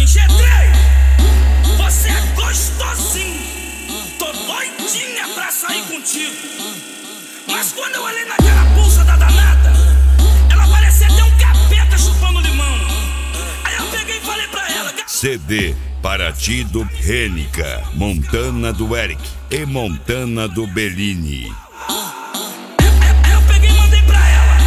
G3, você é gostosinho. Tô doidinha pra sair contigo. Mas quando eu olhei naquela pulsa da danada, ela parecia ter um capeta chupando limão. Aí eu peguei e falei pra ela: CD Paraty do Rênica, Montana do Eric e Montana do Bellini. Eu peguei e mandei pra ela: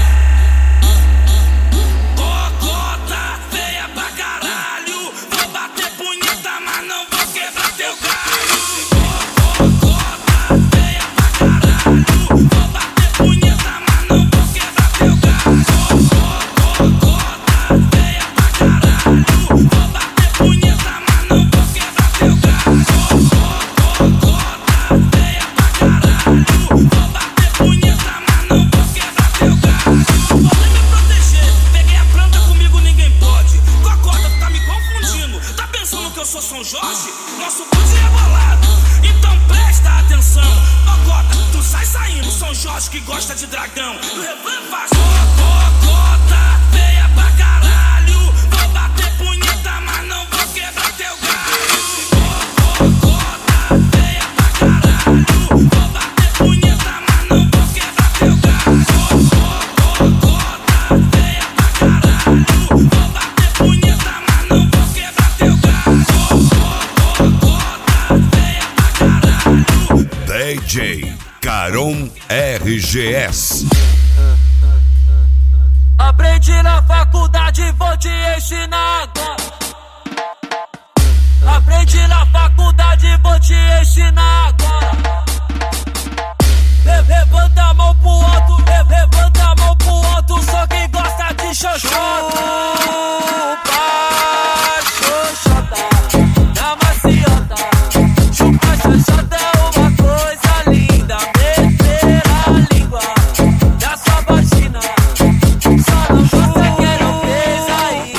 cocota feia pra caralho, vou bater punheta, mas não vou quebrar teu galho. Cocota feia pra caralho, vou bater punheta, mas não vou quebrar teu galho. Cocota feia pra caralho, vou bater punheta, mas não vou quebrar teu galho. Cocota feia pra caralho, vou bater punheta, mas não vou quebrar teu galho. Vou me proteger, peguei a planta, comigo ninguém pode. Cocota, tu tá me confundindo, tá pensando que eu sou São Jorge? Nosso bonde é bolado, então presta atenção. Cocota, tu sai saindo, São Jorge que gosta de dragão. No refrão faz cocota feia pra caralho, vou bater punheta, mas não vou quebrar teu galho. Cocota feia pra caralho, vou bater punheta, mas não vou quebrar teu galho. Cocota feia pra caralho, vou bater punheta, mas não vou quebrar teu galho. Cocota feia pra caralho. DJ Caron RGS. Aprendi na faculdade, vou te ensinar agora. Aprendi na faculdade, vou te ensinar agora. Levanta a mão pro alto, levanta a mão pro alto, só quem gosta de xoxota. Chupa xoxota, na maciota. Chupa xoxota é uma coisa linda. Meter a língua na sua vagina, só não gosta que não fez aí.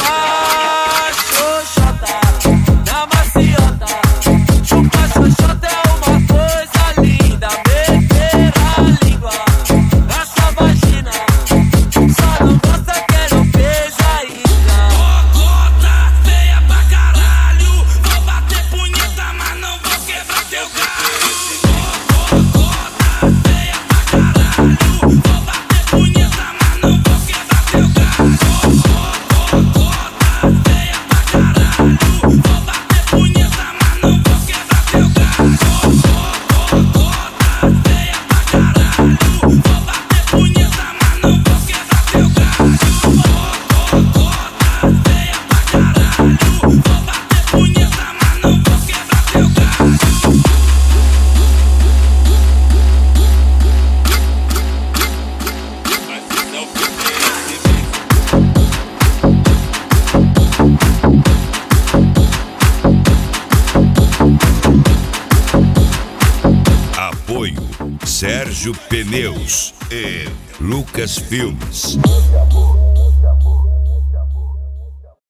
Xoxota, na maciota. Chupa xoxota é uma coisa linda. Meter a língua na sua vagina, só não gosta que não fez ainda. Cocota feia pra caralho, vou bater punheta, mas não vou quebrar teu galho. Cocota feia pra caralho, vou bater punheta, mas não vou quebrar teu galho. Cocota feia pra caralho, vou bater punheta, mas não vou quebrar teu galho. Cocota feia pra caralho, vou bater punheta, mas não vou quebrar teu galho. Cocota feia pra caralho, vou bater punheta, mas não vou quebrar teu galho. Apoio Sérgio Pneus e Lucas Filmes.